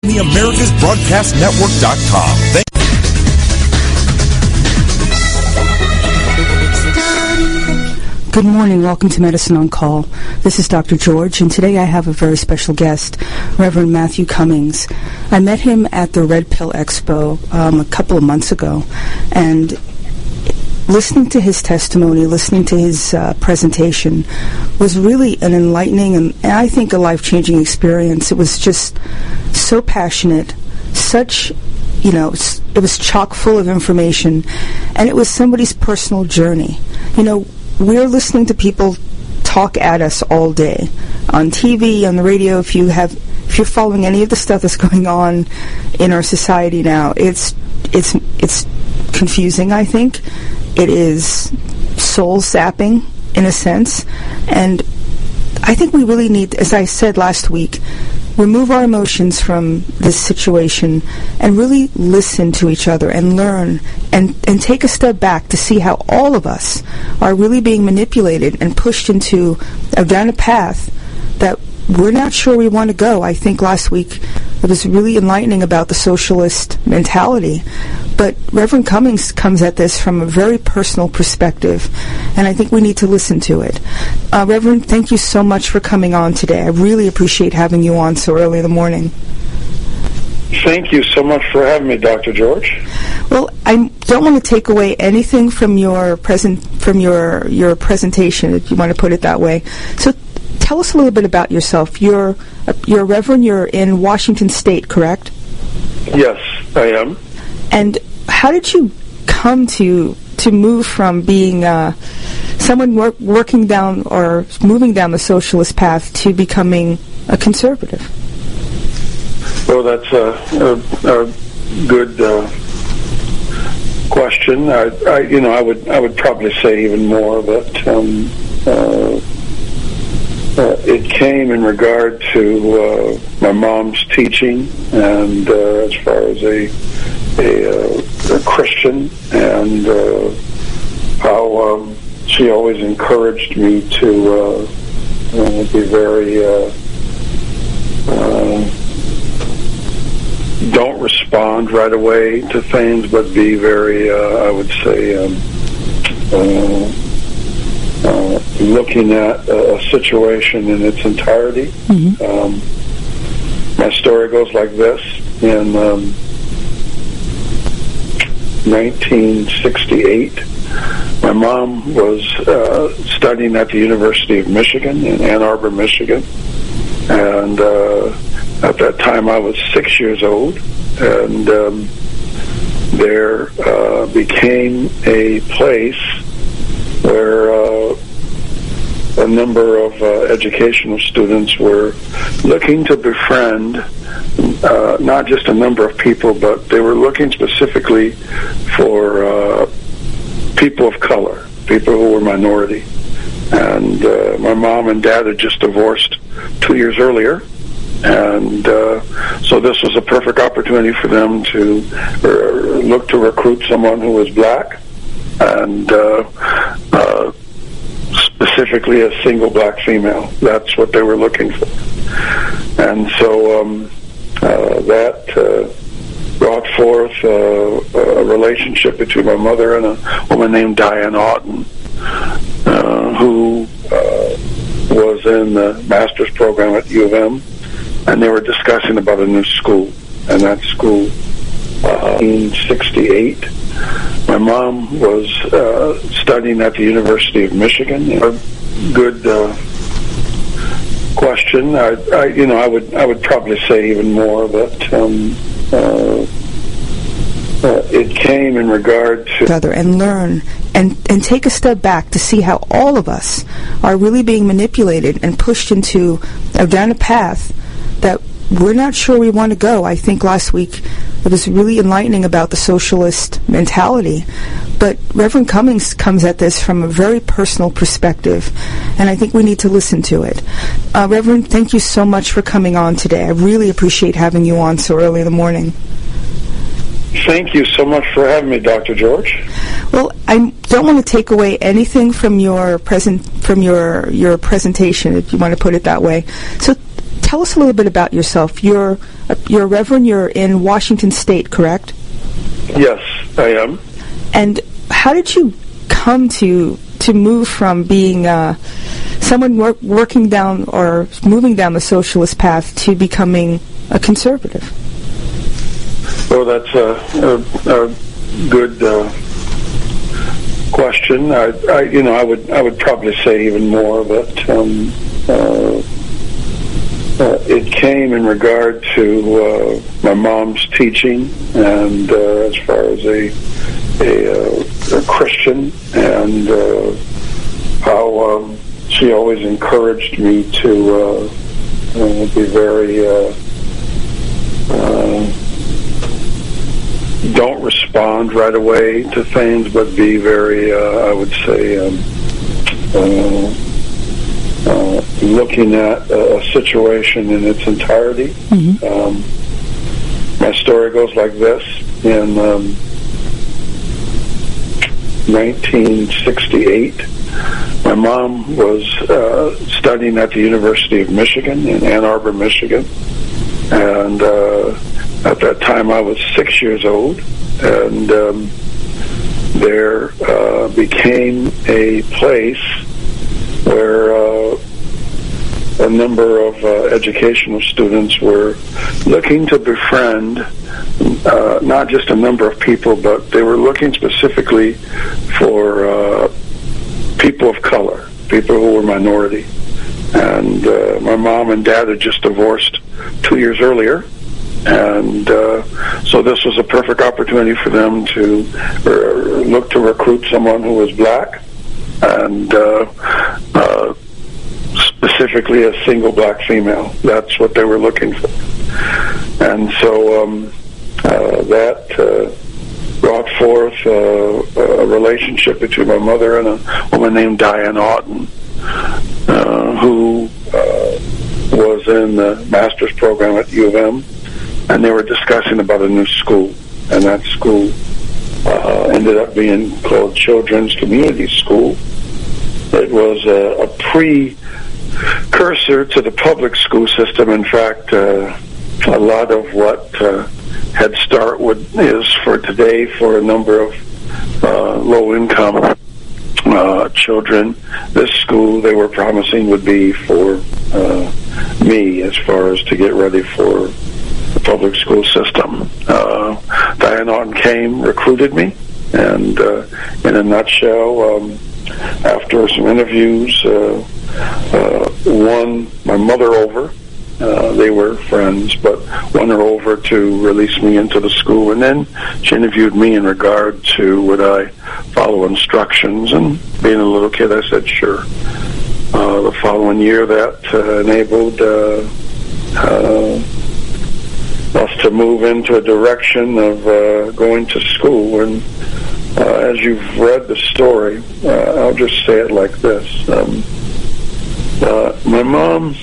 The AmericasBroadcastNetwork.com. Good morning. Welcome to Medicine on Call. This is Dr. George, and today I have a very special guest, Reverend Matthew Cummings. I met him at the Red Pill Expo a couple of months ago, and listening to his testimony, listening to his presentation was really an enlightening and I think a life-changing experience. It was just so passionate, such, it was chock full of information, and it was somebody's personal journey. We're listening to people talk at us all day on TV, on the radio. If you're following any of the stuff that's going on in our society now, it's confusing, I think. It is soul-sapping, in a sense. And I think we really need, as I said last week, remove our emotions from this situation and really listen to each other and learn and take a step back to see how all of us are really being manipulated and pushed down a path that we're not sure we want to go. I think last week it was really enlightening about the socialist mentality. But Reverend Cummings comes at this from a very personal perspective, and I think we need to listen to it. Reverend, thank you so much for coming on today. I really appreciate having you on so early in the morning. Thank you so much for having me, Dr. George. Well, I don't want to take away anything from your presentation, if you want to put it that way. So tell us a little bit about yourself. You're a Reverend. You're in Washington State, correct? Yes, I am. And how did you come to move from being someone working down or moving down the socialist path to becoming a conservative? Well, that's a good question. I would probably say even more that it came in regard to my mom's teaching, and as far as a Christian, and how she always encouraged me to be very don't respond right away to things, but be very I would say looking at a situation in its entirety. Mm-hmm. My story goes like this. In 1968, my mom was studying at the University of Michigan in Ann Arbor, Michigan, and at that time I was 6 years old, and there became a place where a number of educational students were looking to befriend not just a number of people, but they were looking specifically for people of color, people who were minority. And my mom and dad had just divorced 2 years earlier, and so this was a perfect opportunity for them to look to recruit someone who was black, and specifically a single black female. That's what they were looking for. And so that brought forth a relationship between my mother and a woman named Diane Auten, who was in the master's program at U of M, and they were discussing about a new school. And that school, in 1968, my mom was studying at the University of Michigan. A good question. I would probably say even more that it came in regard to other and learn and take a step back to see how all of us are really being manipulated and pushed down a path that we're not sure we want to go. I think last week it was really enlightening about the socialist mentality. But Reverend Cummings comes at this from a very personal perspective, and I think we need to listen to it. Reverend, thank you so much for coming on today. I really appreciate having you on so early in the morning. Thank you so much for having me, Dr. George. Well, I don't want to take away anything from your presentation, if you want to put it that way. So tell us a little bit about yourself. You're a reverend. You're in Washington State, correct? Yes, I am. And how did you come to move from being someone working down or moving down the socialist path to becoming a conservative? Well, that's a good question. I would probably say even more that it came in regard to my mom's teaching, and as far as a Christian, and how she always encouraged me to be very don't respond right away to things, but be very I would say looking at a situation in its entirety. Mm-hmm. My story goes like this. In 1968, my mom was studying at the University of Michigan in Ann Arbor, Michigan. And at that time I was 6 years old. And there became a place where a number of educational students were looking to befriend not just a number of people, but they were looking specifically for people of color, people who were minority. And my mom and dad had just divorced 2 years earlier, and so this was a perfect opportunity for them to look to recruit someone who was black, and specifically a single black female. That's what they were looking for. And so that brought forth a relationship between my mother and a woman named Diane Auten, who was in the master's program at U of M, and they were discussing about a new school, and that school ended up being called Children's Community School. It was a precursor to the public school system. In fact, a lot of what Head Start is for today for a number of low-income children, this school they were promising would be for me, as far as to get ready for the public school system. Diane Auten came, recruited me, and in a nutshell, after some interviews, won my mother over. They were friends, but won her over to release me into the school. And then she interviewed me in regard to would I follow instructions. And being a little kid, I said sure. The following year, that enabled us to move into a direction of going to school. And as you've read the story, I'll just say it like this. My mom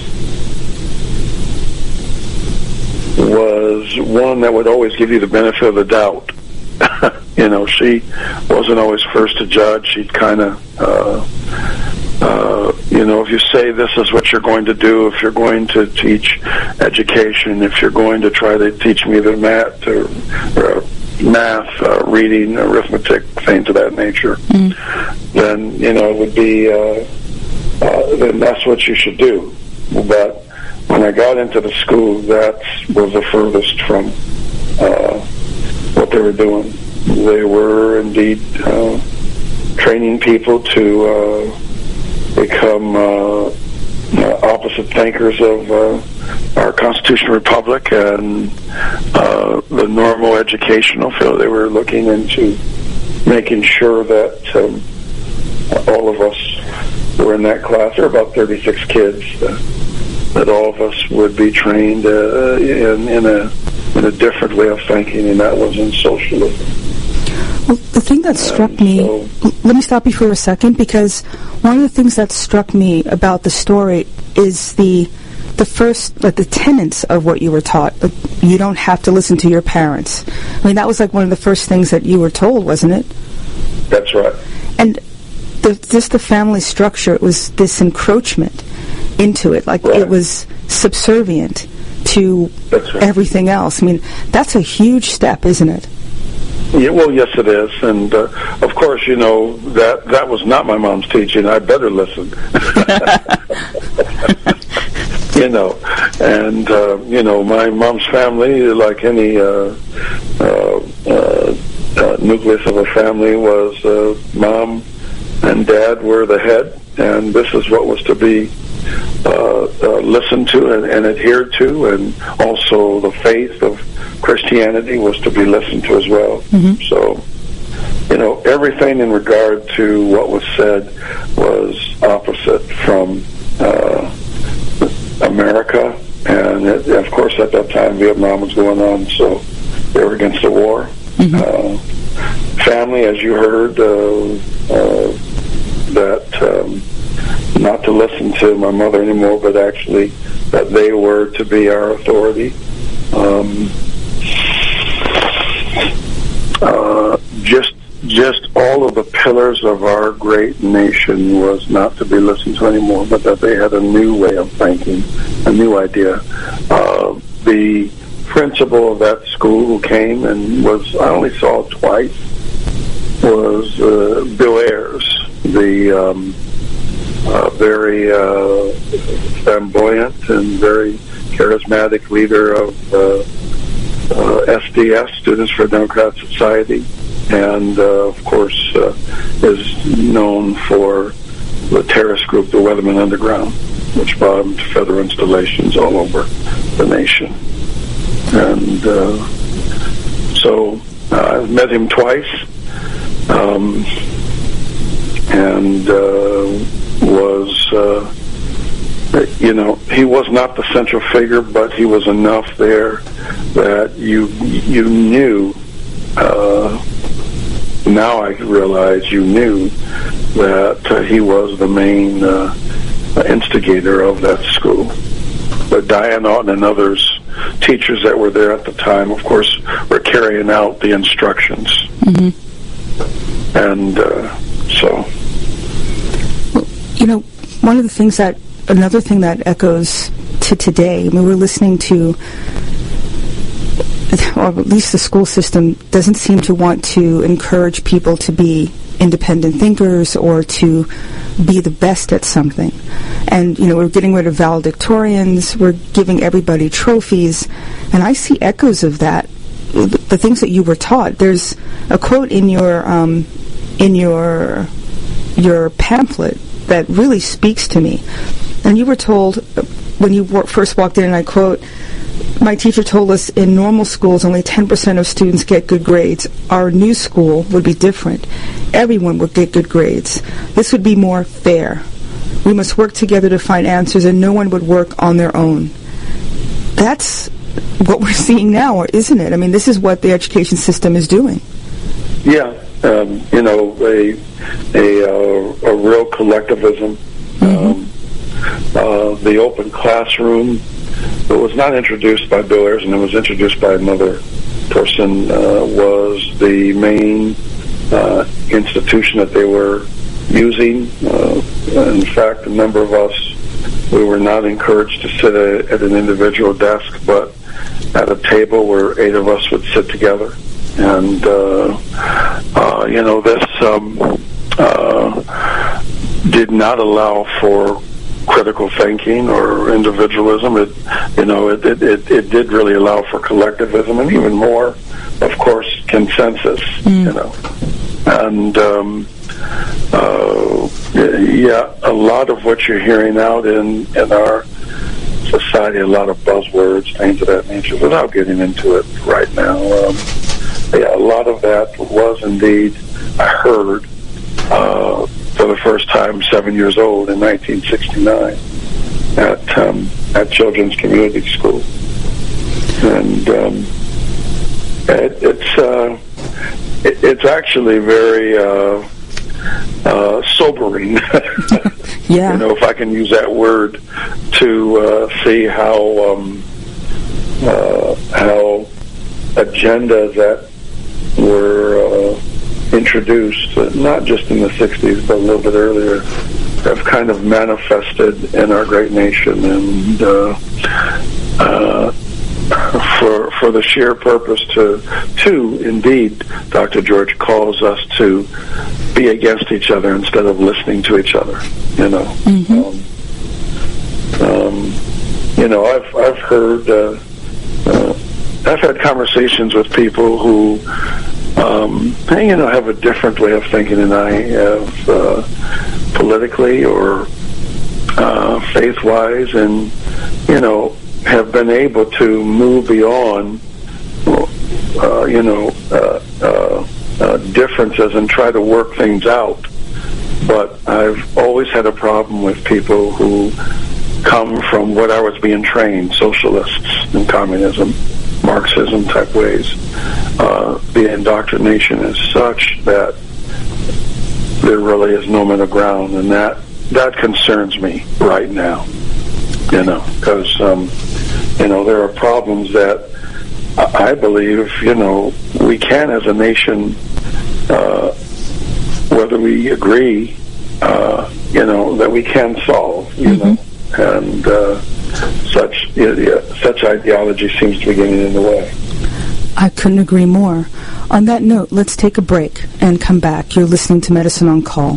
was one that would always give you the benefit of the doubt. She wasn't always first to judge. She'd kind of, if you say this is what you're going to do, if you're going to teach education, if you're going to try to teach me the math, reading, arithmetic, things of that nature, then, it would be, then that's what you should do. But when I got into the school, that was the furthest from what they were doing. They were indeed training people to become opposite thinkers of our constitutional republic and the normal educational field. They were looking into making sure that all of us who were in that class, there were about 36 kids, that all of us would be trained in a different way of thinking, and that was in socialism. Well, the thing that struck me, let me stop you for a second, because one of the things that struck me about the story is the first, the tenets of what you were taught. You don't have to listen to your parents. I mean, that was one of the first things that you were told, wasn't it? That's right. And just the family structure, it was this encroachment. into it, like it was subservient to everything else. I mean, that's a huge step, isn't it? Yeah, well, yes, it is, and of course, that was not my mom's teaching. I better listen. My mom's family, like any nucleus of a family, was mom and dad were the head, and this is what was to be listened to and adhered to, and also the faith of Christianity was to be listened to as well. Mm-hmm. So, everything in regard to what was said was opposite from America, and of course at that time Vietnam was going on, so they were against the war. Mm-hmm. Family, as you heard, that not to listen to my mother anymore, but actually that they were to be our authority. Just all of the pillars of our great nation was not to be listened to anymore, but that they had a new way of thinking, a new idea. The principal of that school who came and I only saw twice, was Bill Ayers, the very flamboyant and very charismatic leader of SDS, Students for a Democratic Society, and of course is known for the terrorist group, the Weatherman Underground, which bombed federal installations all over the nation. And so I've met him twice, and was, he was not the central figure, but he was enough there that you knew, now I realize you knew that he was the main instigator of that school. But Diane Oughton and others, teachers that were there at the time, of course, were carrying out the instructions. Mm-hmm. And so... Well, one of the things another thing that echoes to today, I mean, we're listening to, or at least the school system doesn't seem to want to encourage people to be independent thinkers or to be the best at something. And, we're getting rid of valedictorians, we're giving everybody trophies, and I see echoes of that, the things that you were taught. There's a quote in your pamphlet that really speaks to me. And you were told, when you first walked in, and I quote, "My teacher told us in normal schools only 10% of students get good grades. Our new school would be different. Everyone would get good grades. This would be more fair. We must work together to find answers, and no one would work on their own." That's what we're seeing now, isn't it? I mean, this is what the education system is doing. Yeah, a real collectivism. Mm-hmm. The open classroom, it was not introduced by Bill Ayers, and it was introduced by another person, was the main institution that they were using. In fact, a number of us, we were not encouraged to sit at an individual desk, but at a table where 8 of us would sit together. And, this did not allow for critical thinking or individualism. It did really allow for collectivism, and even more, of course, consensus. And a lot of what you're hearing out in our society, a lot of buzzwords, things of that nature, without getting into it right now. A lot of that was indeed, I heard, for the first time 7 years old in 1969 at Children's Community School. And it's actually very sobering, yeah. If I can use that word, to see how agendas that were introduced, not just in the 60s, but a little bit earlier, have kind of manifested in our great nation, and for the sheer purpose to indeed, Dr. George calls us to be against each other instead of listening to each other. I've heard, I've had conversations with people who, have a different way of thinking than I have, politically or faith-wise, and have been able to move beyond, differences and try to work things out. But I've always had a problem with people who come from what I was being trained, socialists and communism, Marxism type ways. The indoctrination is such that there really is no middle ground, and that concerns me right now. Because there are problems that I believe we can, as a nation, whether we agree, that we can solve. And such ideology seems to be getting in the way. I couldn't agree more. On that note, let's take a break and come back. You're listening to Medicine on Call.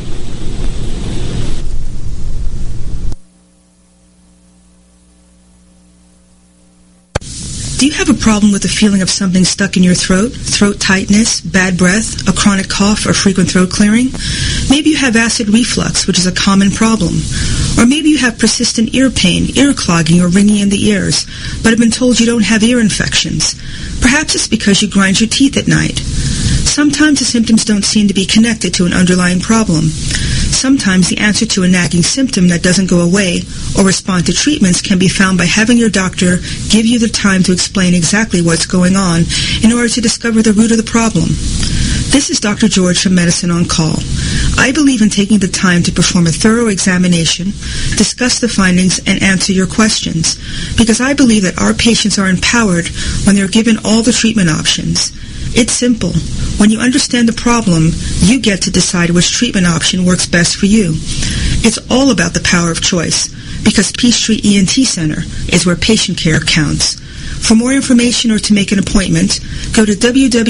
Do you have a problem with the feeling of something stuck in your throat tightness, bad breath, a chronic cough, or frequent throat clearing? Maybe you have acid reflux, which is a common problem. Or maybe you have persistent ear pain, ear clogging, or ringing in the ears, but have been told you don't have ear infections. Perhaps it's because you grind your teeth at night. Sometimes the symptoms don't seem to be connected to an underlying problem. Sometimes the answer to a nagging symptom that doesn't go away or respond to treatments can be found by having your doctor give you the time to explain exactly what's going on in order to discover the root of the problem. This is Dr. George from Medicine on Call. I believe in taking the time to perform a thorough examination, discuss the findings, and answer your questions, because I believe that our patients are empowered when they're given all the treatment options. It's simple. When you understand the problem, you get to decide which treatment option works best for you. It's all about the power of choice, because Peachtree ENT Center is where patient care counts. For more information or to make an appointment, go to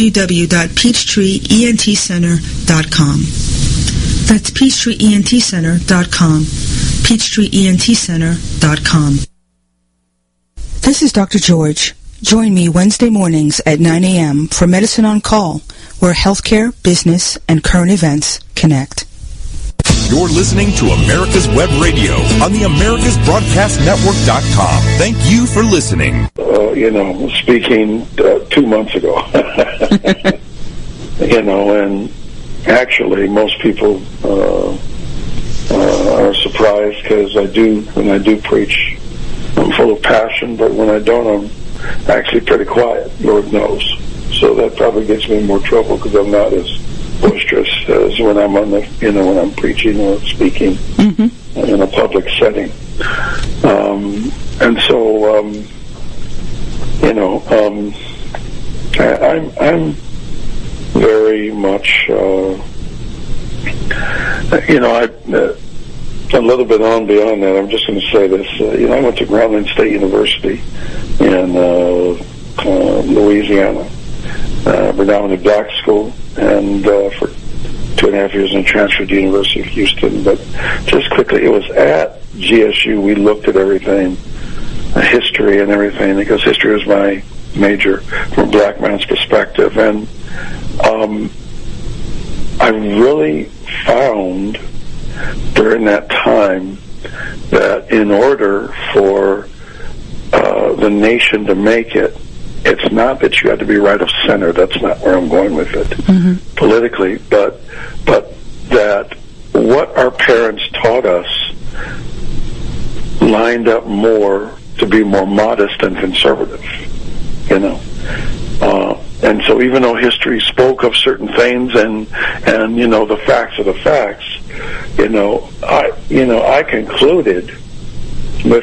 www.peachtreeentcenter.com. That's peachtreeentcenter.com. peachtreeentcenter.com. This is Dr. George. Join me Wednesday mornings at 9 a.m. for Medicine on Call, where healthcare, business, and current events connect. You're listening to America's Web Radio on the AmericasBroadcastNetwork.com. Thank you for listening. Speaking 2 months ago, and actually most people are surprised because when I do preach, I'm full of passion, but when I don't, I'm actually pretty quiet, Lord knows. So that probably gets me in more trouble because I'm not as boisterous as when I'm on the, when I'm preaching or speaking in a public setting. And so, I'm very much, a little bit on beyond that. I'm just going to say this. I went to Grambling State University in Louisiana, predominantly black school, and for 2.5 years and transferred to the University of Houston. But just quickly, it was at GSU we looked at everything, history and everything, because history was my major from a black man's perspective. And I really found during that time that in order for the nation to make it, it's not that you have to be right of center. That's not where I'm going with it politically, but that what our parents taught us lined up more to be more modest and conservative, and so even though history spoke of certain things and the facts are the facts, I concluded with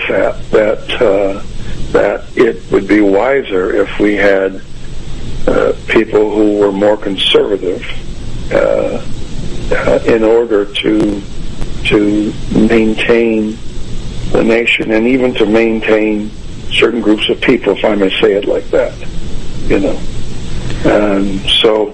that it would be wiser if we had people who were more conservative in order to to maintain the nation and even to maintain certain groups of people, if I may say it like that, you know. And so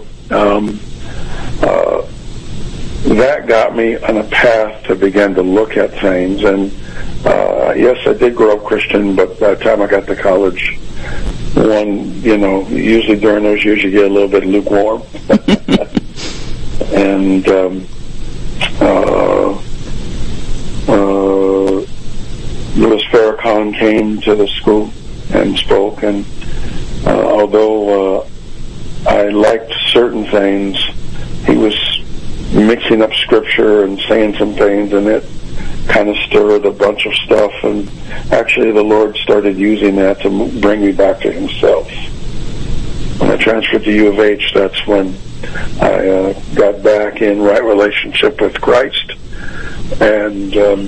that got me on a path to begin to look at things. And yes, I did grow up Christian, but by the time I got to college, usually during those years you get a little bit lukewarm. And Louis Farrakhan came to the school and spoke, and although I liked certain things, he was mixing up scripture and saying some things, and it kind of stirred a bunch of stuff, and actually the Lord started using that to bring me back to himself. When I transferred to U of H, that's when I got back in right relationship with Christ, and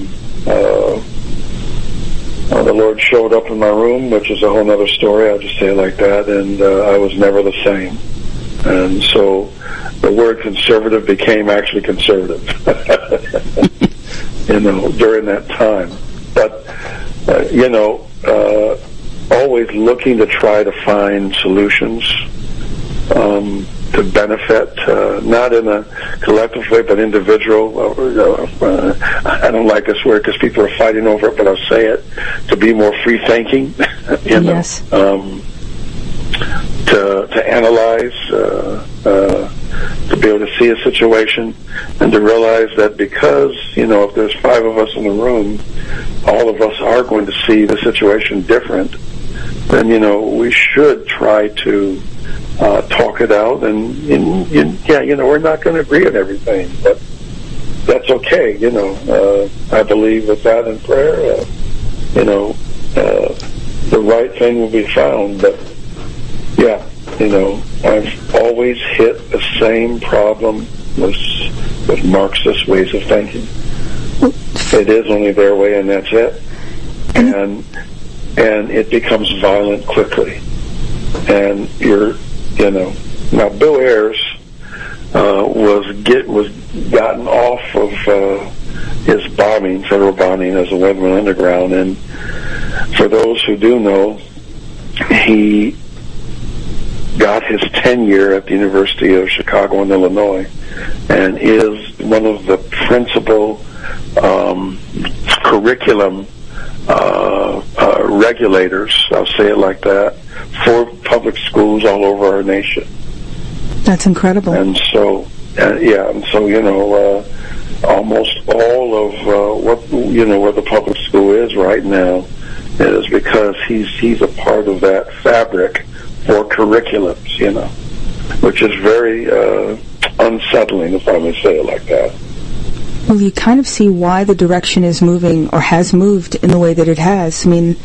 the Lord showed up in my room, which is a whole other story, I'll just say it like that, and I was never the same. And so the word conservative became actually conservative, during that time. But, always looking to try to find solutions to benefit, not in a collective way, but individual. I don't like this word because people are fighting over it, but I'll say it, to be more free-thinking, Yes. To analyze, to be able to see a situation, and to realize that because, if there's 5 of us in the room, all of us are going to see the situation different, then, we should try to talk it out, and we're not going to agree on everything, but that's okay. I believe with that in prayer, the right thing will be found. But I've always hit the same problem with Marxist ways of thinking. It is only their way, and that's it. And it becomes violent quickly. And now Bill Ayers was gotten off of his federal bombing as a Weatherman Underground, and for those who do know, he got his tenure at the University of Chicago in Illinois, and is one of the principal curriculum regulators, I'll say it like that, for public schools all over our nation. That's incredible. And so, almost all of where the public school is right now is because he's a part of that fabric for curriculums, which is very unsettling, if I may say it like that. Well, you kind of see why the direction is moving, or has moved in the way that it has. I mean,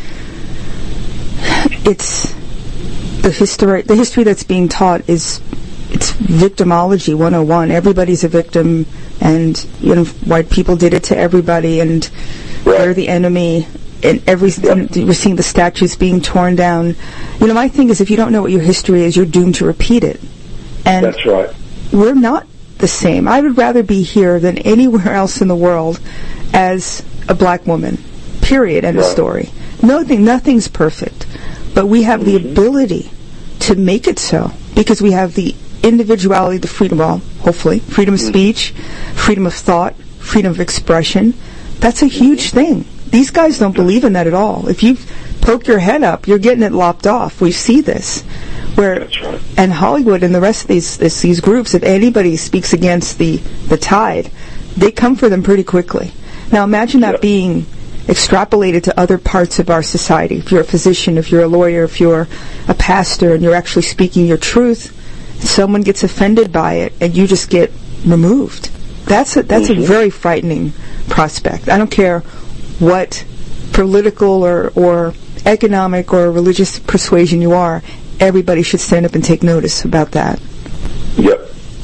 it's the history that's being taught it's victimology 101. Everybody's a victim, and white people did it to everybody, and they're the enemy. And we're seeing the statues being torn down. My thing is, if you don't know what your history is, you're doomed to repeat it. And that's right. We're not the same. I would rather be here than anywhere else in the world as a black woman. Period. End of story. Nothing's perfect, but we have the ability to make it so because we have the individuality, the freedom, hopefully, freedom of speech, freedom of thought, freedom of expression. That's a huge thing. These guys don't believe in that at all. If you poke your head up, you're getting it lopped off. We see this. And Hollywood and the rest of these groups, if anybody speaks against the tide, they come for them pretty quickly. Now imagine that being extrapolated to other parts of our society. If you're a physician, if you're a lawyer, if you're a pastor, and you're actually speaking your truth, someone gets offended by it, and you just get removed. That's a very frightening prospect. I don't care what political or economic or religious persuasion you are, everybody should stand up and take notice about that. Yep.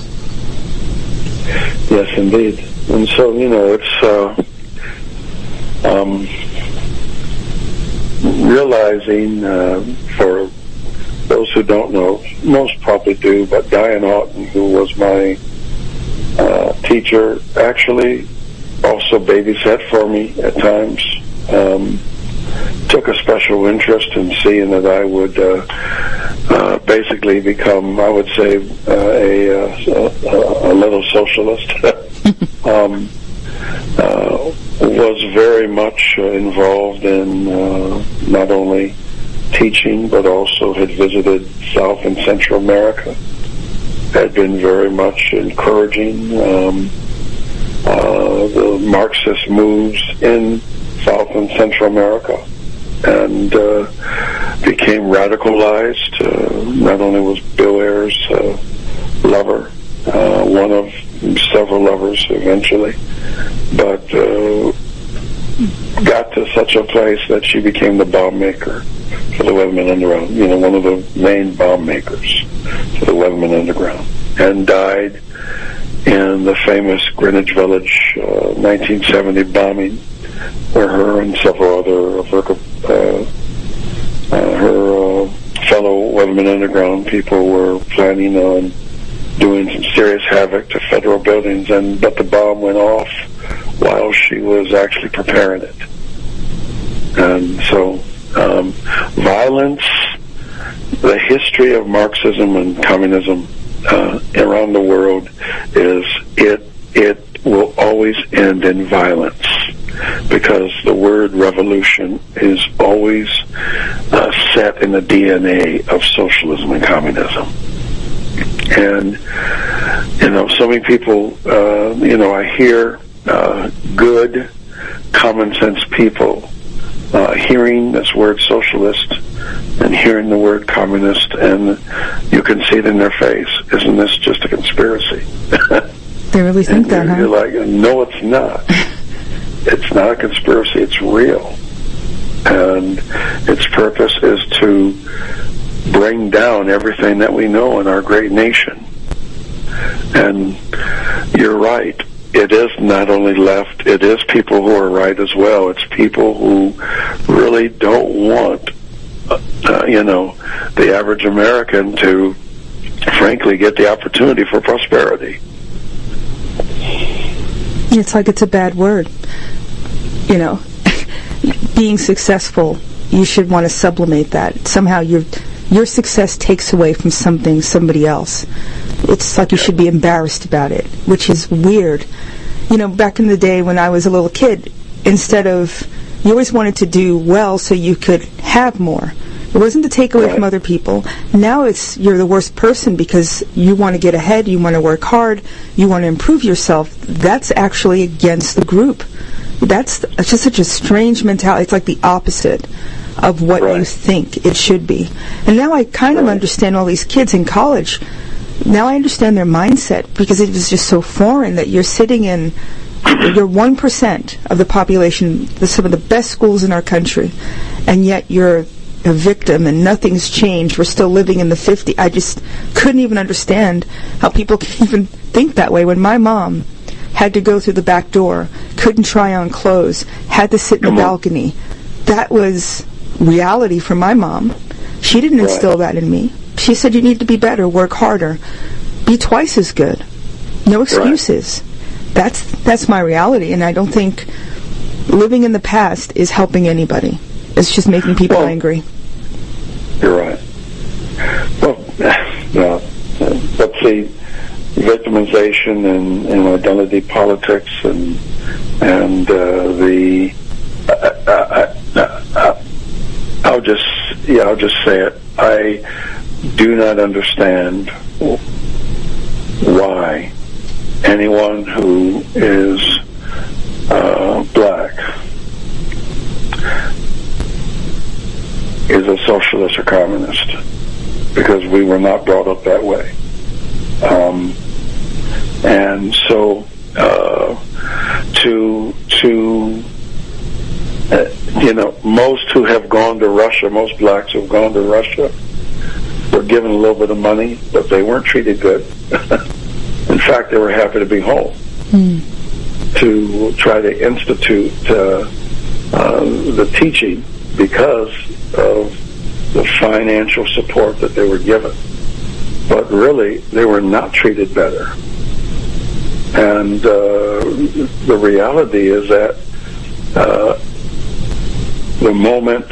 Yes, indeed. And so, it's realizing, for those who don't know, most probably do, but Diane Oughton, who was my teacher, actually also babysat for me at times. Took a special interest in seeing that I would basically become, I would say, a little socialist. Was very much involved in not only teaching, but also had visited South and Central America. Had been very much encouraging the Marxist moves in South and Central America, and became radicalized. Not only was Bill Ayers a lover, one of several lovers eventually, but got to such a place that she became the bomb maker for the Weatherman Underground, one of the main bomb makers for the Weatherman Underground, and died in the famous Greenwich Village 1970 bombing, where her and several other of her fellow Weatherman Underground people were planning on doing some serious havoc to federal buildings, but the bomb went off while she was actually preparing it. And so violence, the history of Marxism and communism around the world is it will always end in violence, because the word revolution is always set in the DNA of socialism and communism. And so many people, I hear good, common sense people hearing this word socialist and hearing the word communist, and you can see it in their face. Isn't this just a conspiracy? They really think that, huh? You're like, no, it's not. It's not a conspiracy. It's real. And its purpose is to bring down everything that we know in our great nation. And you're right. It is not only left, it is people who are right as well. It's people who really don't want, the average American to, frankly, get the opportunity for prosperity. It's like it's a bad word. Being successful, you should want to sublimate that. Somehow your success takes away from somebody else. It's like you should be embarrassed about it, which is weird. Back in the day when I was a little kid, instead of, you always wanted to do well so you could have more. It wasn't to take away from other people. Now it's, you're the worst person because you want to get ahead, you want to work hard, you want to improve yourself. That's actually against the group. It's just such a strange mentality. It's like the opposite of what you think it should be. And now I kind of understand all these kids in college. Now I understand their mindset, because it was just so foreign that you're sitting in, you're 1% of the population, some of the best schools in our country, and yet you're a victim and nothing's changed. We're still living in the 50s. I just couldn't even understand how people can even think that way. When my mom had to go through the back door, couldn't try on clothes, had to sit in the balcony, that was reality for my mom. She didn't instill that in me. She said, you need to be better, work harder, be twice as good. No excuses. That's my reality, and I don't think living in the past is helping anybody. It's just making people angry. You're right. Well, let's see, victimization and identity politics and I'll just say it. I do not understand why anyone who is black is a socialist or communist, because we were not brought up that way. And so most who have gone to Russia, most blacks who have gone to Russia, were given a little bit of money, but they weren't treated good. In fact, they were happy to be home to try to institute the teaching because of the financial support that they were given. But really, they were not treated better. And the reality is that the moment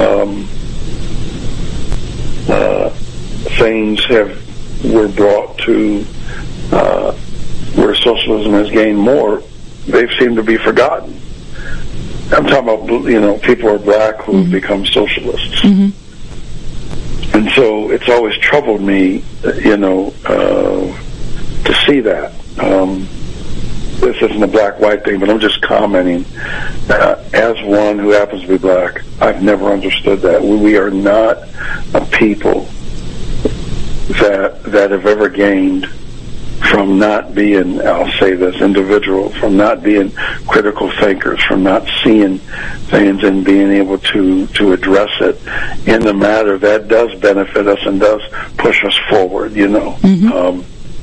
things were brought to where socialism has gained more, they've seemed to be forgotten. I'm talking about, people are black who have become socialists. Mm-hmm. And so it's always troubled me, to see that. This isn't a black-white thing, but I'm just commenting. As one who happens to be black, I've never understood that. We are not a people that have ever gained from not being, I'll say this, individual, from not being critical thinkers, from not seeing things and being able to address it in the matter that does benefit us and does push us forward, Mm-hmm.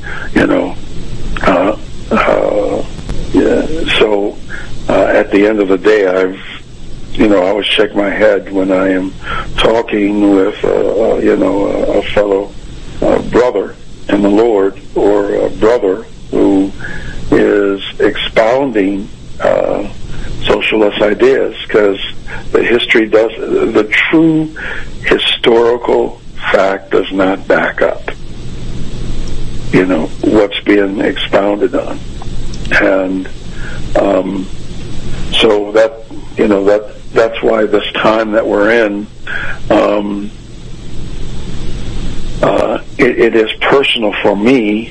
So at the end of the day, I always shake my head when I am talking with, a fellow brother in the Lord, or a brother who is expounding socialist ideas, because the true historical fact does not back up, what's being expounded on. And so that's why this time that we're in, it is personal for me,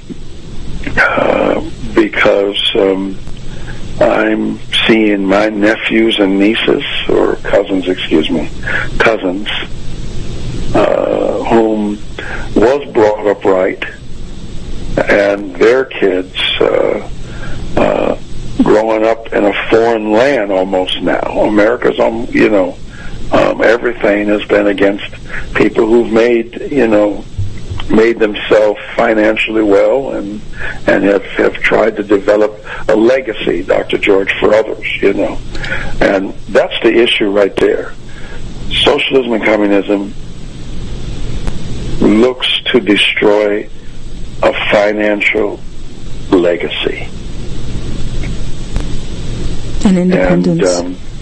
because I'm seeing my nephews and nieces, or cousins, whom was brought up right, and their kids growing up in a foreign land almost now. America's, everything has been against people who've made themselves financially well and have tried to develop a legacy, Dr. George, for others, And that's the issue right there. Socialism and communism looks to destroy a financial legacy. And independence.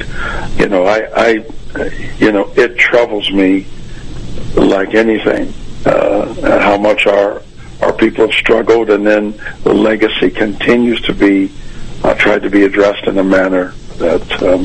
And, it troubles me like anything, how much our people have struggled, and then the legacy continues to be tried to be addressed in a manner that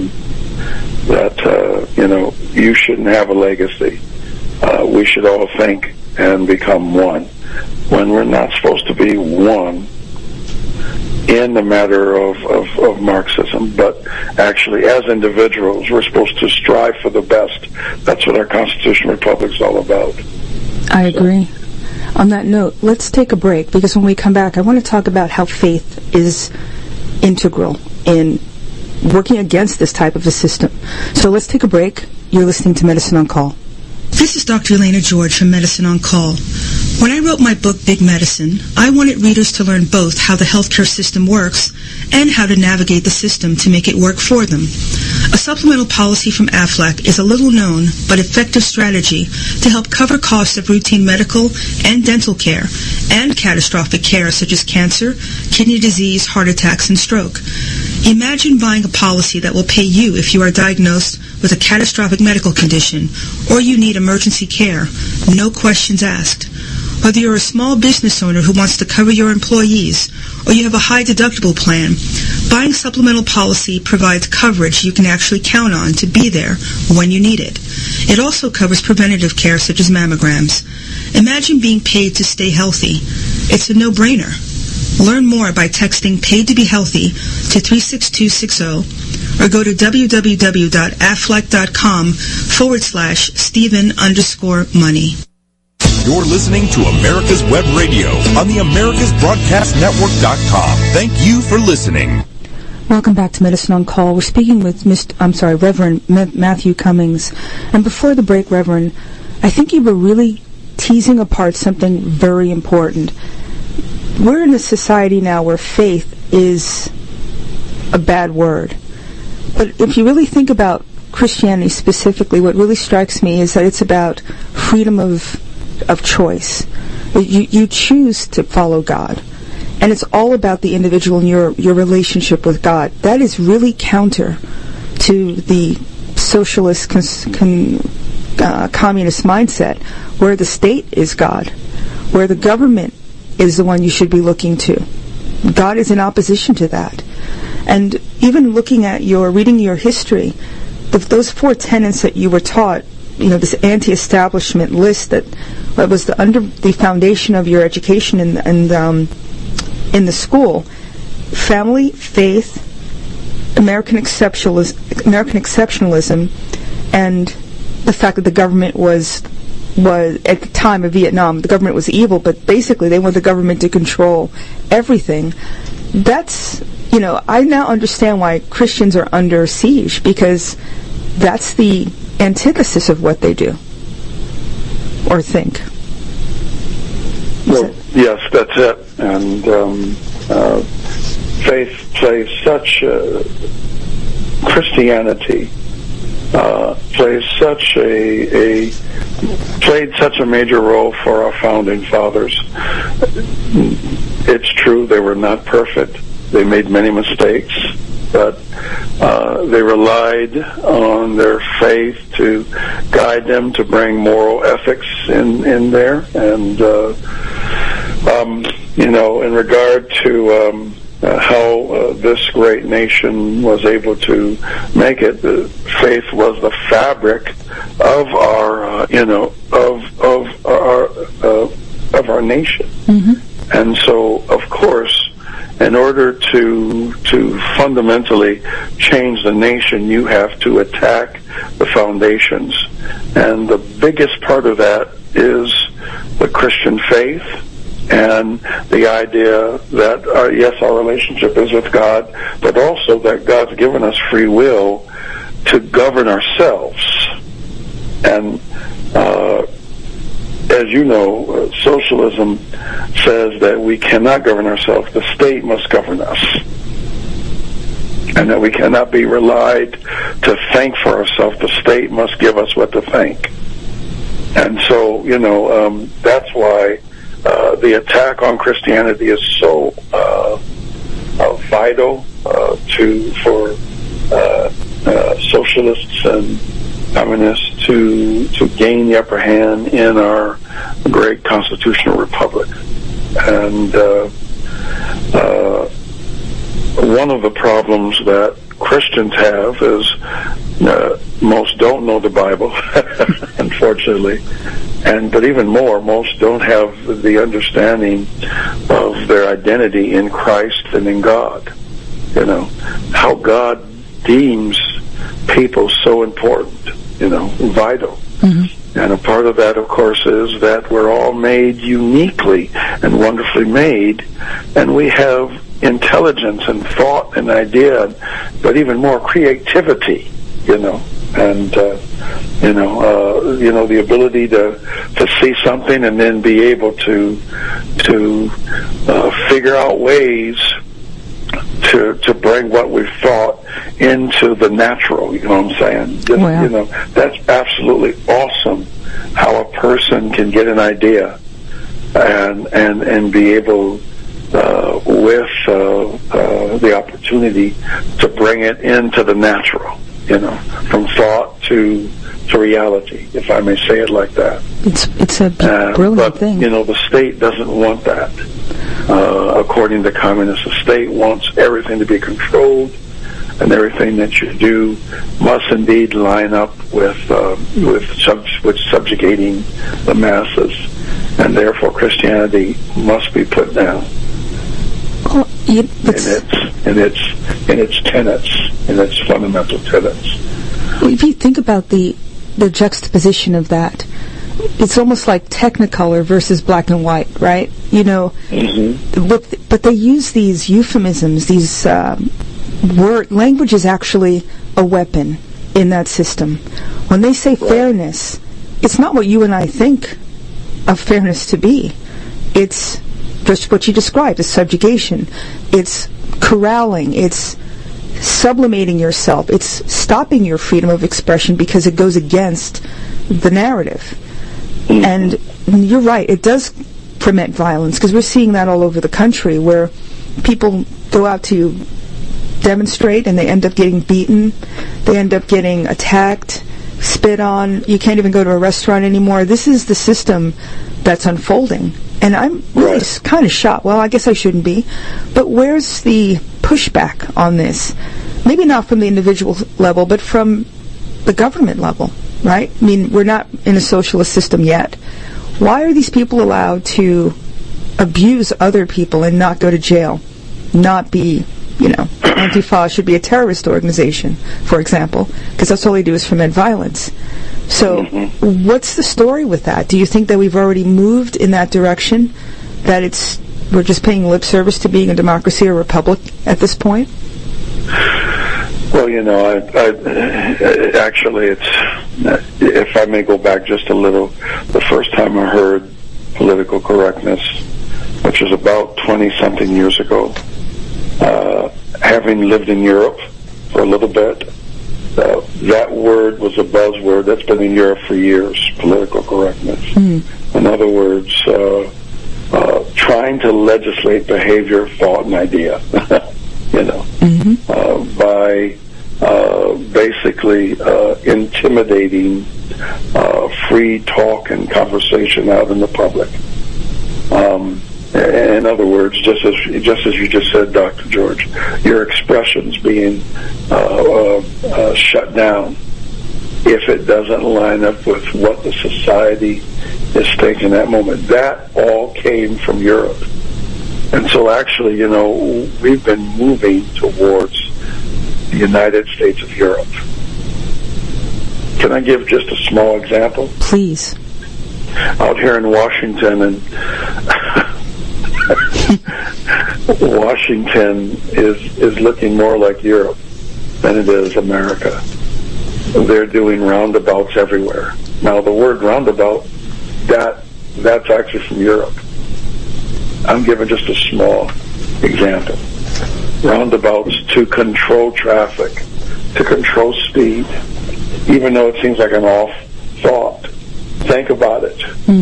you shouldn't have a legacy. We should all think and become one, when we're not supposed to be one in the matter of Marxism, but actually as individuals we're supposed to strive for the best. That's what our Constitutional Republic is all about. I agree. On that note, let's take a break, because when we come back, I want to talk about how faith is integral in working against this type of a system. So let's take a break. You're listening to Medicine on Call. This is Dr. Elena George from Medicine on Call. When I wrote my book, Big Medicine, I wanted readers to learn both how the healthcare system works and how to navigate the system to make it work for them. A supplemental policy from AFLAC is a little-known but effective strategy to help cover costs of routine medical and dental care and catastrophic care such as cancer, kidney disease, heart attacks, and stroke. Imagine buying a policy that will pay you if you are diagnosed with a catastrophic medical condition or you need emergency care, no questions asked. Whether you're a small business owner who wants to cover your employees or you have a high deductible plan, buying supplemental policy provides coverage you can actually count on to be there when you need it. It also covers preventative care such as mammograms. Imagine being paid to stay healthy. It's a no-brainer. Learn more by texting Paid to Be Healthy to 36260 or go to www.aflac.com/Stephen_money. You're listening to America's Web Radio on the AmericasBroadcastNetwork.com. Thank you for listening. Welcome back to Medicine on Call. We're speaking with Reverend Matthew Cummings. And before the break, Reverend, I think you were really teasing apart something very important. We're in a society now where faith is a bad word. But if you really think about Christianity specifically, what really strikes me is that it's about freedom of choice. You choose to follow God. and it's all about the individual and your relationship with God. That is really counter to the socialist communist mindset, where the state is God, where the government is the one you should be looking to. God is in opposition to that. And even reading your history, those 4 tenets that you were taught, this anti-establishment list that was the foundation of your education in the school: family, faith, American exceptionalism, and the fact that the government was at the time of Vietnam, the government was evil, but basically they want the government to control everything. That's, I now understand why Christians are under siege, because that's the antithesis of what they do or think. Well, yes, that's it. And faith plays such Christianity played such a major role for our founding fathers. It's true, they were not perfect. They made many mistakes, but they relied on their faith to guide them, to bring moral ethics in there. And in regard to how this great nation was able to make it, the faith was the fabric of our of our nation. Mm-hmm. And so, of course, in order to fundamentally change the nation, you have to attack the foundations. And the biggest part of that is the Christian faith and the idea that, yes, our relationship is with God, but also that God's given us free will to govern ourselves. And as you know, socialism says that we cannot govern ourselves. The state must govern us. And that we cannot be relied to think for ourselves. The state must give us what to think. And so, that's why the attack on Christianity is so vital for socialists and communists to gain the upper hand in our great constitutional republic. And one of the problems that Christians have is most don't know the Bible, unfortunately, but even more, most don't have the understanding of their identity in Christ and in God. How God deems people so important, vital. Mm-hmm. And a part of that, of course, is that we're all made uniquely and wonderfully made, and we have intelligence and thought and idea, but even more creativity, and the ability to see something and then be able to figure out ways to bring what we've thought into the natural. You know what I'm saying? That's absolutely awesome. How a person can get an idea and be able with the opportunity to bring it into the natural, from thought to reality, if I may say it like that. It's a brilliant thing. The state doesn't want that. According to communists, the state wants everything to be controlled, and everything that you do must indeed line up with subjugating the masses, and therefore Christianity must be put down. Well, in its tenets, in its fundamental tenets. Well, if you think about the juxtaposition of that, it's almost like Technicolor versus black and white, right? Mm-hmm. But they use these euphemisms, these language is actually a weapon in that system. When they say fairness, it's not what you and I think of fairness to be. It's just what you described, it's subjugation, it's corralling, it's sublimating yourself, it's stopping your freedom of expression because it goes against the narrative. And you're right, it does foment violence, because we're seeing that all over the country, where people go out to demonstrate and they end up getting beaten, they end up getting attacked, spit on. You can't even go to a restaurant anymore. This is the system that's unfolding, and I'm really kind of shocked. Well, I guess I shouldn't be, but where's the pushback on this? Maybe not from the individual level, but from the government level, right? I mean, we're not in a socialist system yet. Why are these people allowed to abuse other people and not go to jail, not be, Antifa should be a terrorist organization, for example, because that's all they do is foment violence. So what's the story with that? Do you think that we've already moved in that direction, that we're just paying lip service to being a democracy or republic at this point? Well, actually, if I may go back just a little, the first time I heard political correctness, which was about 20-something years ago, having lived in Europe for a little bit, that word was a buzzword that's been in Europe for years, political correctness. In other words, trying to legislate behavior, thought, and idea, by basically intimidating free talk and conversation out in the public. In other words, just as you just said, Dr. George, your expressions being shut down if it doesn't line up with what the society is thinking at that moment. That all came from Europe. And so actually, we've been moving towards the United States of Europe. Can I give just a small example? Please. Out here in Washington, and Washington is looking more like Europe than it is America. They're doing roundabouts everywhere. Now, the word roundabout, that's actually from Europe. I'm giving just a small example. Roundabouts to control traffic, to control speed, even though it seems like an off thought. Think about it.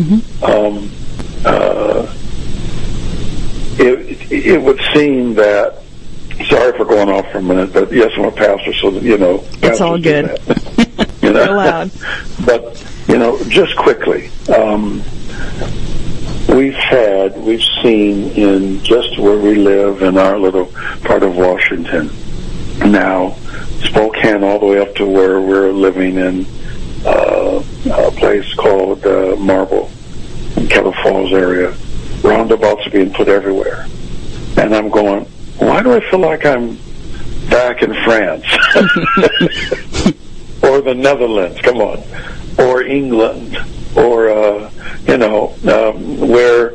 It would seem that, sorry for going off for a minute, but yes, I'm a pastor, so that, it's all good. You're allowed. But, just quickly, we've seen in just where we live in our little part of Washington, now Spokane all the way up to where we're living in a place called Marble in Kettle Falls area. Roundabouts are being put everywhere. And I'm going, why do I feel like I'm back in France? Or the Netherlands, come on. Or England. Or, where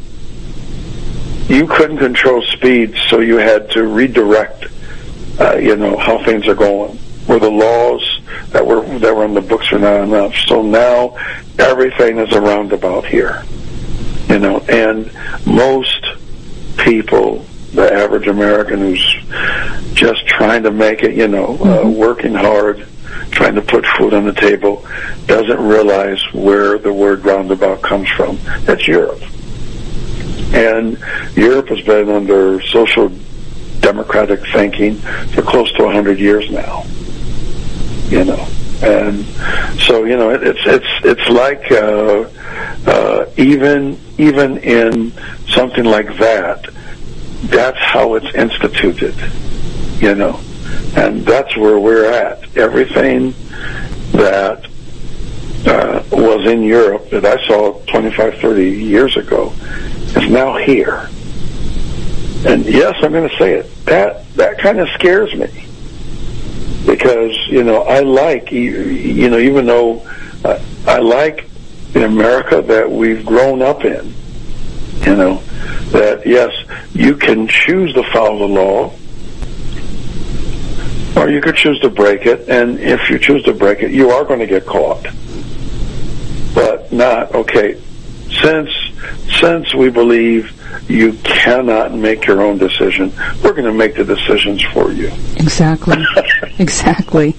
you couldn't control speed, so you had to redirect, how things are going. Where the laws that were in the books are not enough. So now everything is a roundabout here. And most people, the average American who's just trying to make it, working hard, trying to put food on the table, doesn't realize where the word roundabout comes from. That's Europe. And Europe has been under social democratic thinking for close to 100 years now. And so it's like even in something like that, that's how it's instituted, and that's where we're at. Everything that was in Europe that I saw 25, 30 years ago is now here. And yes, I'm going to say it. That kind of scares me. Because, I like, even though I like in America that we've grown up in, that, yes, you can choose to follow the law, or you could choose to break it, and if you choose to break it, you are going to get caught. But not, okay, since we believe you cannot make your own decision, we're going to make the decisions for you. Exactly. Exactly.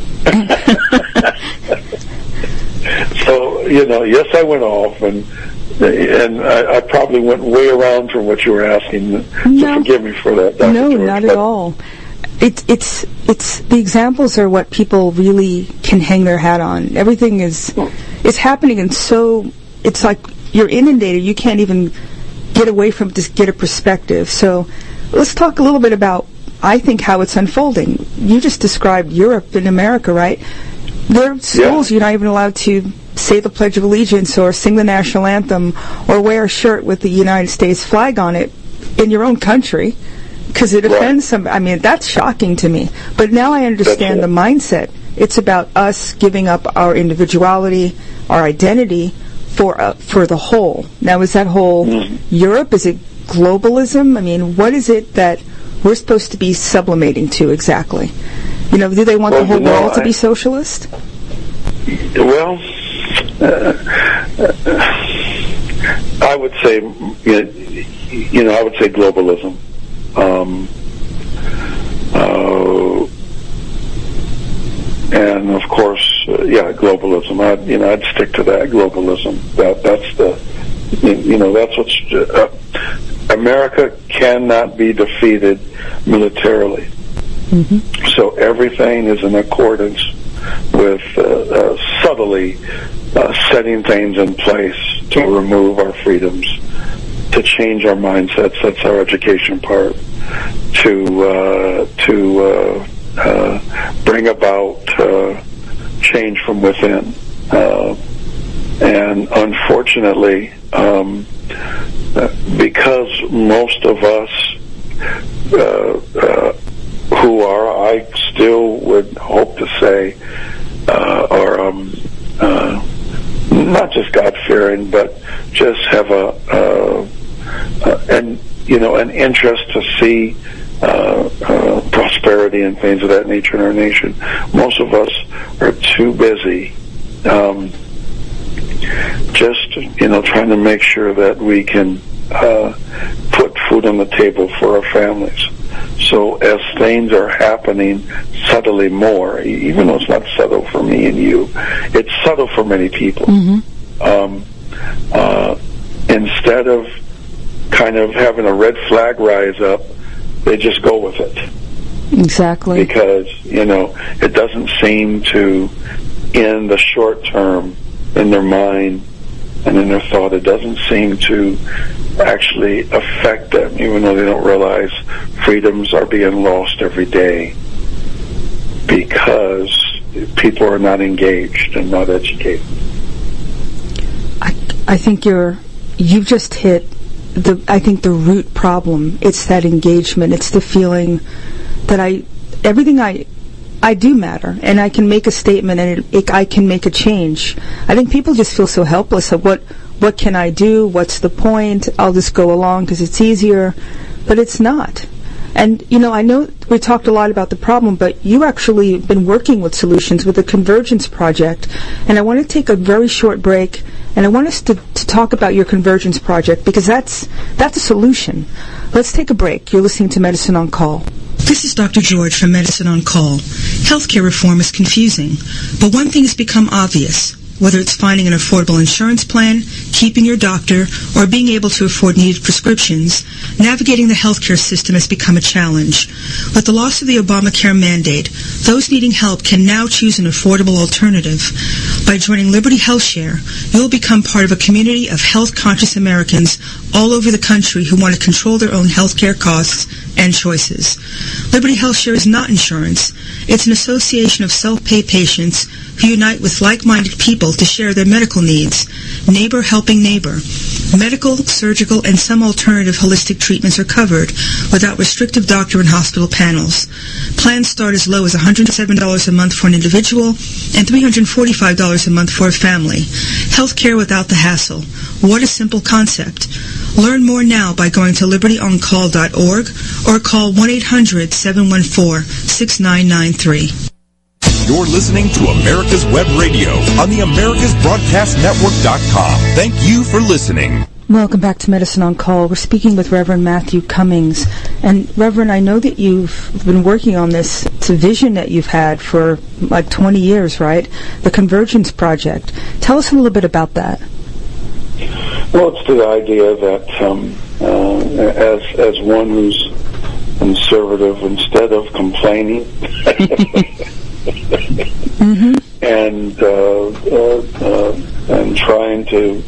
So, yes, I went off, and and I probably went way around from what you were asking, so forgive me for that, Dr. No, George, not at all. It's the examples are what people really can hang their hat on. Everything is happening, and so it's like you're inundated. You can't even get away from it to get a perspective. So let's talk a little bit about, I think, how it's unfolding. You just described Europe and America, right? There are schools you're not even allowed to say the Pledge of Allegiance or sing the national anthem or wear a shirt with the United States flag on it in your own country because it offends some. I mean, that's shocking to me. But now I understand the mindset. It's about us giving up our individuality, our identity for the whole. Now, is that whole Europe? Is it globalism? I mean, what is it that we're supposed to be sublimating to exactly? You know, do they want the whole world to be socialist? Well, I would say, I would say globalism. And of course, globalism. I'd stick to that, globalism. That's that's what's. America cannot be defeated militarily. Mm-hmm. So everything is in accordance with subtly setting things in place to remove our freedoms, to change our mindsets. That's our education part. To bring about change from within. And unfortunately, because most of us who are, I still would hope to say, are not just God-fearing, but just have an interest to see prosperity and things of that nature in our nation. Most of us are too busy just trying to make sure that we can put food on the table for our families. So as things are happening subtly more, even though it's not subtle for me and you, it's subtle for many people. Mm-hmm. Instead of kind of having a red flag rise up, they just go with it. Exactly. Because, it doesn't seem to, in the short term, in their mind and in their thought, it doesn't seem to actually affect them, even though they don't realize freedoms are being lost every day because people are not engaged and not educated. I think you've just hit the root problem. It's that engagement. It's the feeling that everything I do matter, and I can make a statement, and I can make a change. I think people just feel so helpless of what can I do? What's the point? I'll just go along because it's easier, but it's not. And, I know we talked a lot about the problem, but you actually have been working with solutions with the Convergence Project, and I want to take a very short break, and I want us to talk about your Convergence Project, because that's a solution. Let's take a break. You're listening to Medicine on Call. This is Dr. George from Medicine on Call. Healthcare reform is confusing, but one thing has become obvious. Whether it's finding an affordable insurance plan, keeping your doctor, or being able to afford needed prescriptions, navigating the healthcare system has become a challenge. With the loss of the Obamacare mandate, those needing help can now choose an affordable alternative. By joining Liberty HealthShare, you'll become part of a community of health-conscious Americans all over the country who want to control their own healthcare costs and choices. Liberty HealthShare is not insurance. It's an association of self-pay patients who unite with like-minded people to share their medical needs. Neighbor helping neighbor. Medical, surgical, and some alternative holistic treatments are covered without restrictive doctor and hospital panels. Plans start as low as $107 a month for an individual and $345 a month for a family. Healthcare without the hassle. What a simple concept. Learn more now by going to libertyoncall.org or call 1-800-714-6993. You're listening to America's Web Radio on the AmericasBroadcastNetwork.com. Thank you for listening. Welcome back to Medicine on Call. We're speaking with Reverend Matthew Cummings. And Reverend, I know that you've been working on this. It's a vision that you've had for like 20 years, right? The Convergence Project. Tell us a little bit about that. Well, it's the idea that as one who's conservative, instead of complaining and trying to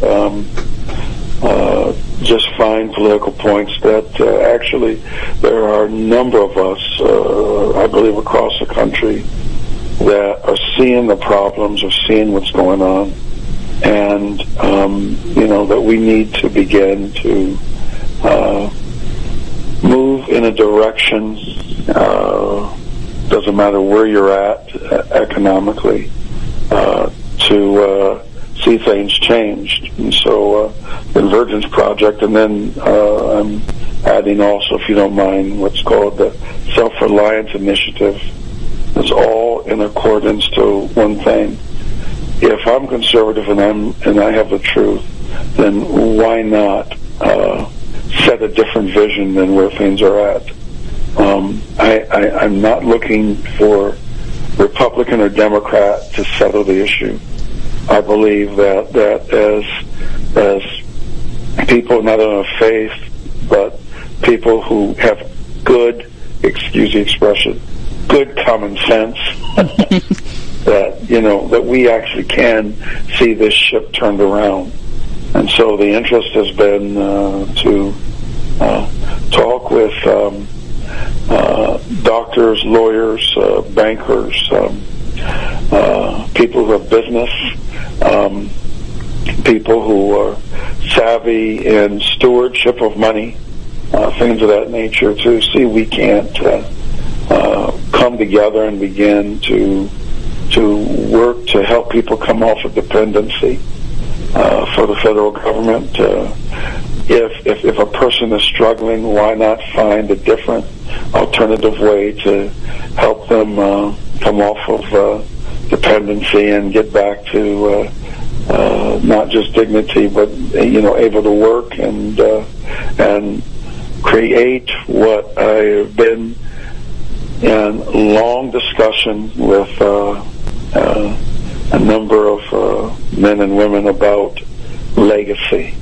just find political points, that actually there are a number of us, I believe, across the country that are seeing the problems, are seeing what's going on, and that we need to begin to move in a direction. Doesn't matter where you're at economically, to see things changed. And so Convergence Project, and then I'm adding also, if you don't mind, what's called the Self-Reliance Initiative, is all in accordance to one thing. If I'm conservative and I have the truth, then why not set a different vision than where things are at? I'm not looking for Republican or Democrat to settle the issue. I believe that as people not only of faith, but people who have good, excuse the expression, good common sense, that we actually can see this ship turned around. And so the interest has been to talk with doctors, lawyers, bankers, people who have business, people who are savvy in stewardship of money, things of that nature, to see we can't come together and begin to work to help people come off of dependency for the federal government. If a person is struggling, why not find a different alternative way to help them come off of dependency and get back to not just dignity, but able to work and create what I've been in long discussion with a number of men and women about legacy.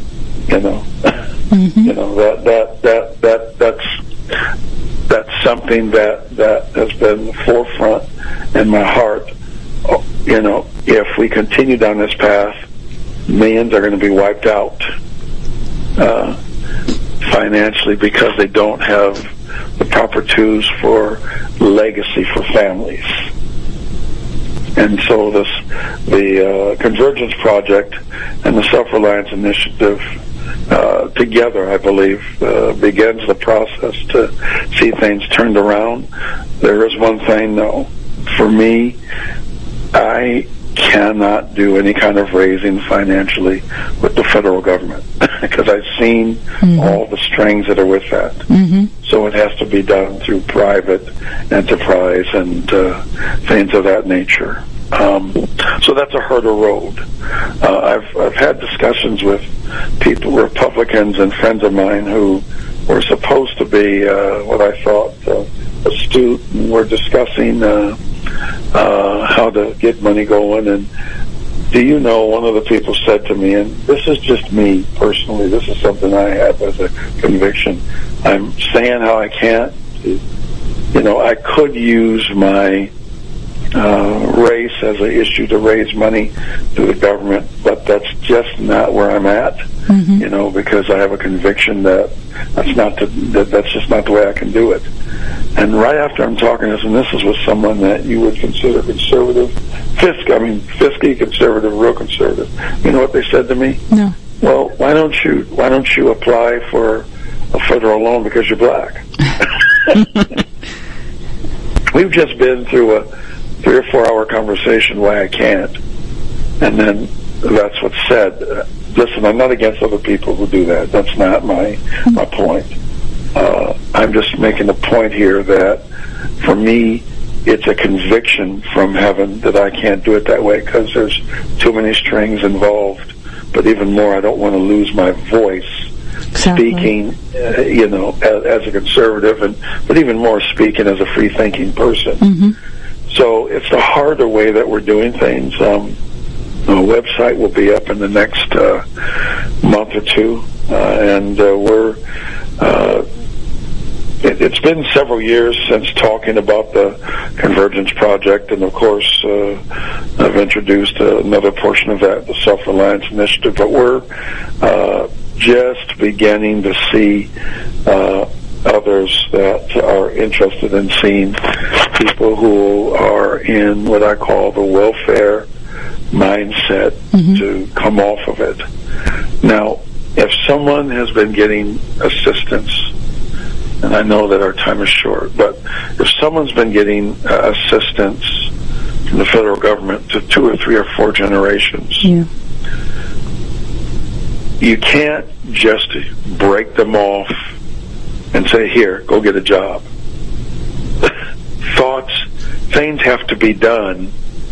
That's something that has been the forefront in my heart. If we continue down this path, millions are going to be wiped out financially because they don't have the proper tools for legacy for families. And so the Convergence Project and the Self-Reliance Initiative together, I believe, begins the process to see things turned around. There is one thing, though. For me, I cannot do any kind of raising financially with the federal government because I've seen all the strings that are with that. So it has to be done through private enterprise and things of that nature. So that's a hurdle road. I've had discussions with people, Republicans and friends of mine who were supposed to be what I thought astute, and we're discussing how to get money going. And one of the people said to me, and this is just me personally, this is something I have as a conviction, I'm saying how I can't, I could use my race as an issue to raise money to the government, but that's just not where I'm at, because I have a conviction that that's just not the way I can do it. And right after I'm talking this, and this is with someone that you would consider conservative, fisky conservative, real conservative. You know what they said to me? No. Well, why don't you apply for a federal loan because you're black? We've just been through a 3 or 4 hour conversation why I can't, and then that's what's said. Listen, I'm not against other people who do that. That's not my point. I'm just making the point here that for me, it's a conviction from heaven that I can't do it that way because there's too many strings involved. But even more, I don't want to lose my voice speaking, as a conservative, but even more speaking as a free-thinking person. So it's the harder way that we're doing things. website will be up in the next month or two, and it's been several years since talking about the Convergence Project, and of course I've introduced another portion of that, the Self-Reliance Initiative, but we're just beginning to see others that are interested in seeing people who are in what I call the welfare mindset to come off of it. Now, if someone has been getting assistance, and I know that our time is short, but if someone's been getting assistance from the federal government to 2 or 3 or 4 generations, you can't just break them off and say, here, go get a job. Things have to be done.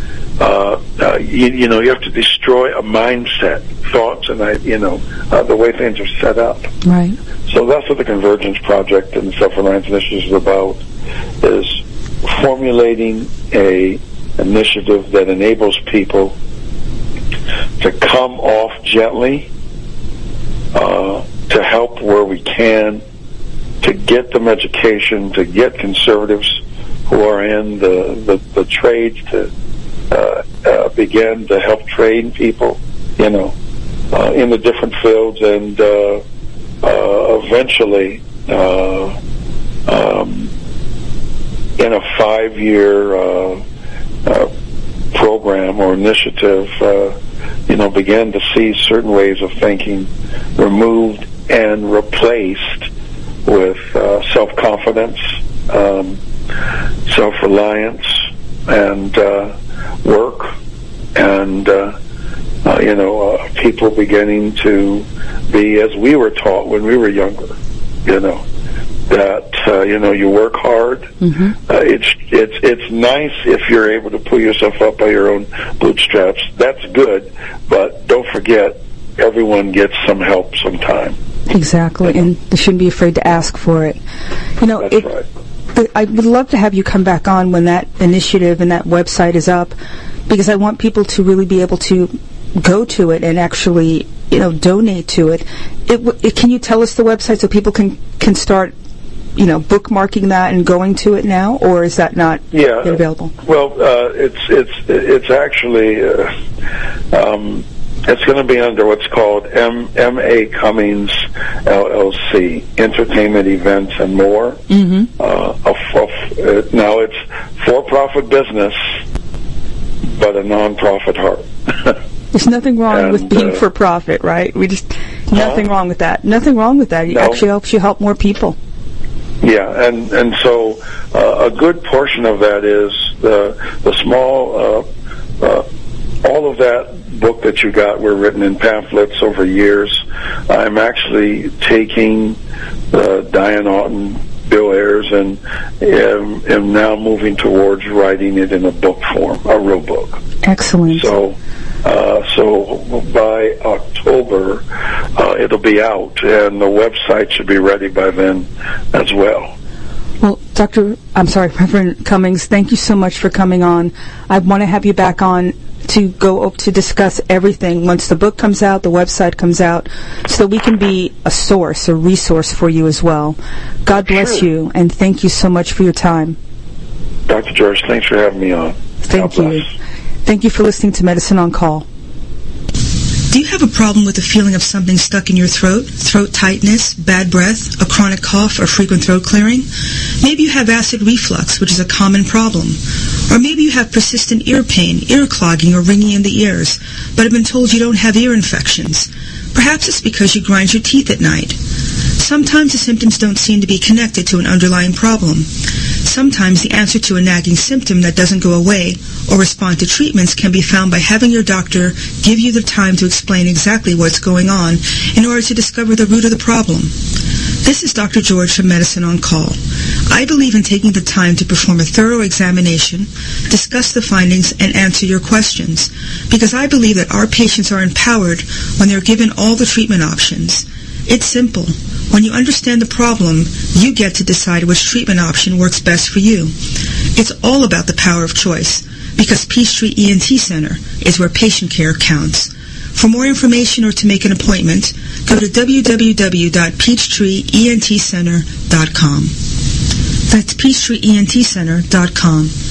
You have to destroy a mindset, thoughts, and the way things are set up. Right. So that's what the Convergence Project and the Self-Reliance Initiative is about, is formulating a initiative that enables people to come off gently, to help where we can, to get them education, to get conservatives who are in the trades to begin to help train people, in the different fields, and eventually, in a 5-year program or initiative, begin to see certain ways of thinking removed and replaced with self-confidence, self-reliance, and work, and people beginning to be as we were taught when we were younger. That you work hard. It's nice if you're able to pull yourself up by your own bootstraps. That's good, but don't forget, everyone gets some help sometime. Exactly, and they shouldn't be afraid to ask for it. That's right. I would love to have you come back on when that initiative and that website is up, because I want people to really be able to go to it and actually, donate to it. Can you tell us the website so people can start, bookmarking that and going to it now, or is that not yet available? Well, it's actually it's going to be under what's called M.A. Cummings LLC, Entertainment, Events, and More. Now it's for-profit business, but a non-profit heart. There's nothing wrong with being for profit, right? Nothing wrong with that. Nothing wrong with that. It actually helps you help more people. Yeah, and so a good portion of that is the small, all of that book that you got were written in pamphlets over years. I'm actually taking Diane Auten, Bill Ayers, and am now moving towards writing it in a book form, a real book. Excellent. So by October, it'll be out, and the website should be ready by then as well. Well, Reverend Cummings, thank you so much for coming on. I want to have you back on to discuss everything once the book comes out, the website comes out, so that we can be a source, a resource for you as well. God bless you, and thank you so much for your time. Dr. George, thanks for having me on. Thank you. Thank you for listening to Medicine on Call. Do you have a problem with the feeling of something stuck in your throat, throat tightness, bad breath, a chronic cough, or frequent throat clearing? Maybe you have acid reflux, which is a common problem. Or maybe you have persistent ear pain, ear clogging, or ringing in the ears, but have been told you don't have ear infections. Perhaps it's because you grind your teeth at night. Sometimes the symptoms don't seem to be connected to an underlying problem. Sometimes the answer to a nagging symptom that doesn't go away or respond to treatments can be found by having your doctor give you the time to explain exactly what's going on in order to discover the root of the problem. This is Dr. George from Medicine on Call. I believe in taking the time to perform a thorough examination, discuss the findings, and answer your questions, because I believe that our patients are empowered when they're given all the treatment options. It's simple. When you understand the problem, you get to decide which treatment option works best for you. It's all about the power of choice, because Peachtree ENT Center is where patient care counts. For more information or to make an appointment, go to www.peachtreeentcenter.com. That's peachtreeentcenter.com.